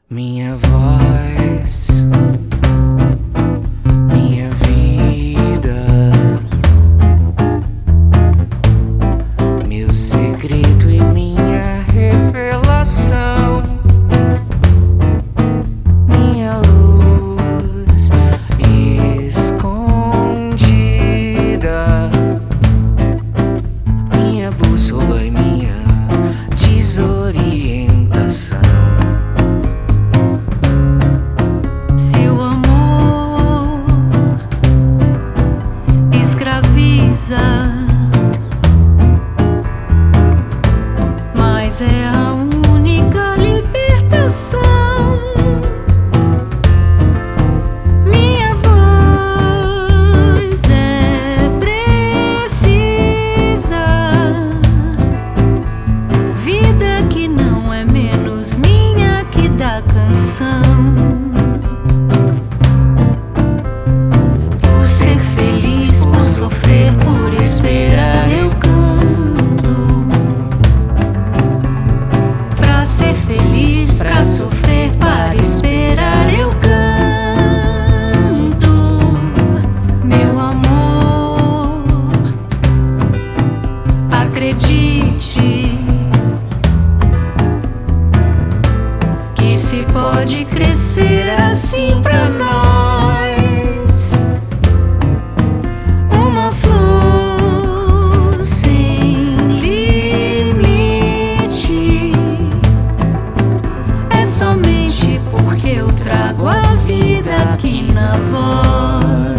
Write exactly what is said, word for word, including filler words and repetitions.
Minha voz, minha vida, meu segredo e minha revelação, minha luz escondida, minha bússola e minha desorientação. Mas é a única libertação. Minha voz é precisa, vida que não é menos minha que da canção. Por ser feliz, por sofrer, por esperar, eu feliz pra sofrer, para esperar, eu canto, meu amor. Acredite que se pode crescer assim pra nós, uma flor sem limite. Somente porque eu trago a vida aqui na voz.